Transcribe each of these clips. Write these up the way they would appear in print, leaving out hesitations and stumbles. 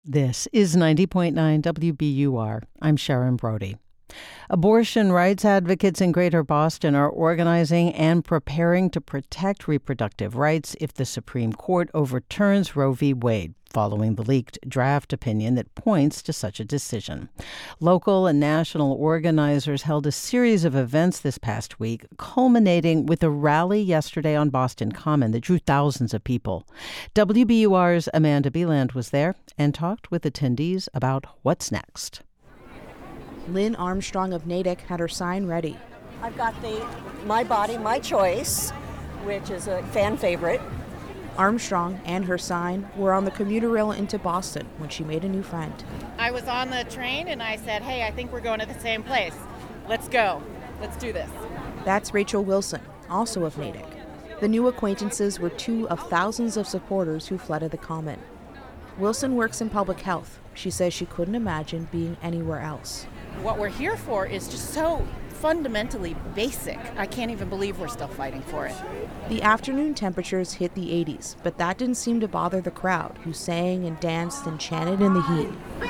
This is 90.9 WBUR. I'm Sharon Brody. Abortion rights advocates in Greater Boston are organizing and preparing to protect reproductive rights if the Supreme Court overturns Roe v. Wade, following the leaked draft opinion that points to such a decision. Local and national organizers held a series of events this past week, culminating with a rally yesterday on Boston Common that drew thousands of people. WBUR's Amanda Beland was there and talked with attendees about what's next. Lynn Armstrong of Natick had her sign ready. I've got the My Body, My Choice, which is a fan favorite. Armstrong and her sign were on the commuter rail into Boston when she made a new friend. I was on the train and I said, hey, I think we're going to the same place. Let's go. Let's do this. That's Rachel Wilson, also of Natick. The new acquaintances were two of thousands of supporters who flooded the Common. Wilson works in public health. She says she couldn't imagine being anywhere else. What we're here for is just so fundamentally basic. I can't even believe we're still fighting for it. The afternoon temperatures hit the 80s, but that didn't seem to bother the crowd, who sang and danced and chanted in the heat.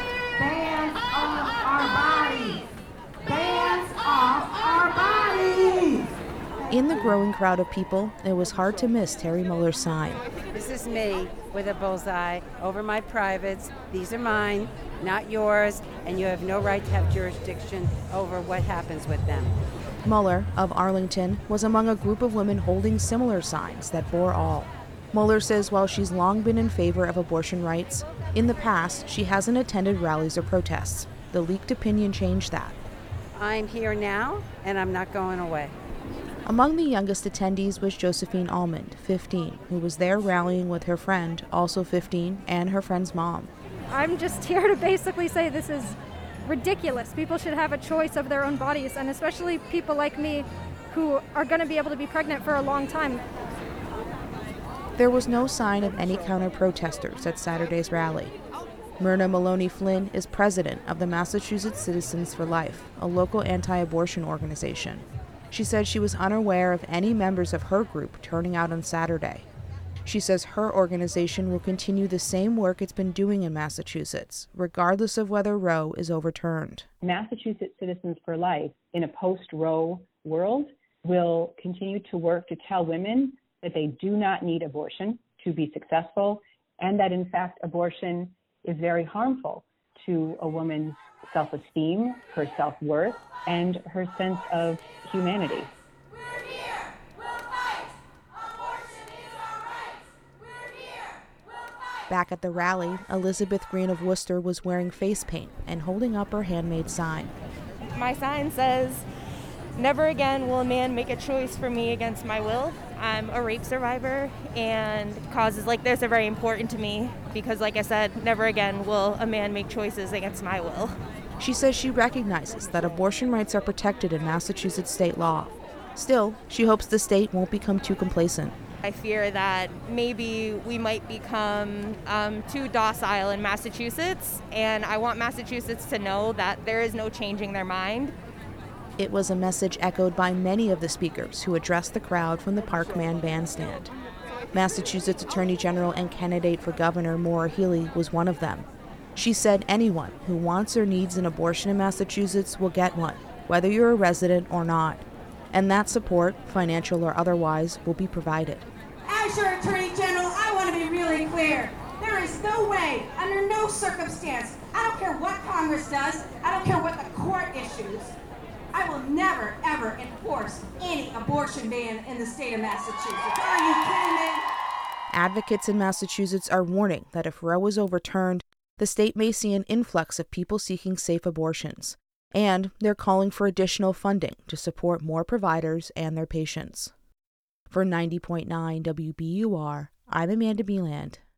Bands off our bodies! Bands off our bodies! In the growing crowd of people, it was hard to miss Terry Muller's sign. This is me with a bullseye over my privates. These are mine, not yours, and you have no right to have jurisdiction over what happens with them. Muller, of Arlington, was among a group of women holding similar signs that bore all. Muller says while she's long been in favor of abortion rights, in the past she hasn't attended rallies or protests. The leaked opinion changed that. I'm here now, and I'm not going away. Among the youngest attendees was Josephine Almond, 15, who was there rallying with her friend, also 15, and her friend's mom. I'm just here to basically say this is ridiculous. People should have a choice of their own bodies, and especially people like me who are going to be able to be pregnant for a long time. There was no sign of any counter-protesters at Saturday's rally. Myrna Maloney Flynn is president of the Massachusetts Citizens for Life, a local anti-abortion organization. She said she was unaware of any members of her group turning out on Saturday. She says her organization will continue the same work it's been doing in Massachusetts, regardless of whether Roe is overturned. Massachusetts Citizens for Life, in a post-Roe world, will continue to work to tell women that they do not need abortion to be successful, and that, in fact, abortion is very harmful to a woman's self-esteem, her self-worth, and her sense of humanity. Back at the rally, Elizabeth Green of Worcester was wearing face paint and holding up her handmade sign. My sign says, "Never again will a man make a choice for me against my will." I'm a rape survivor, and causes like this are very important to me because, like I said, never again will a man make choices against my will. She says she recognizes that abortion rights are protected in Massachusetts state law. Still, she hopes the state won't become too complacent. I fear that maybe we might become too docile in Massachusetts, and I want Massachusetts to know that there is no changing their mind. It was a message echoed by many of the speakers who addressed the crowd from the Parkman bandstand. Massachusetts Attorney General and candidate for governor Maura Healey was one of them. She said anyone who wants or needs an abortion in Massachusetts will get one, whether you're a resident or not. And that support, financial or otherwise, will be provided. As your Attorney General, I want to be really clear. There is no way, under no circumstance, I don't care what Congress does, I don't care what the court issues, I will never, ever enforce any abortion ban in the state of Massachusetts. Are you kidding me? Advocates in Massachusetts are warning that if Roe is overturned, the state may see an influx of people seeking safe abortions. And they're calling for additional funding to support more providers and their patients. For 90.9 WBUR, I'm Amanda Beland.